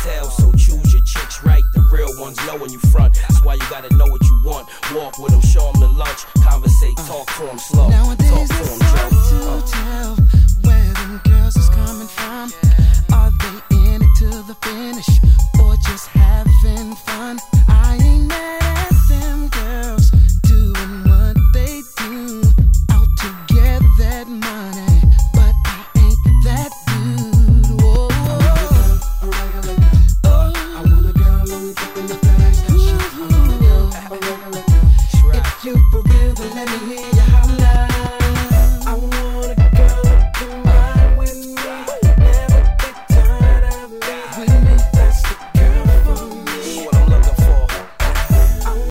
tell, so choose your chicks right. The real ones know when you front. That's why you gotta know what you want. Walk with them, show them the lunch. Conversate, talk to them slow. Nowadays Talk to it's them, hard Joe. to tell where them girls is coming from. Are they in it to the finish or just having fun? I ain't mad at them girls doing what they do, out to get that money, but I ain't that dude. Whoa, a regular girl. I want a girl who's up in the face. I want a girl, a regular girl. if you for real, then let me hear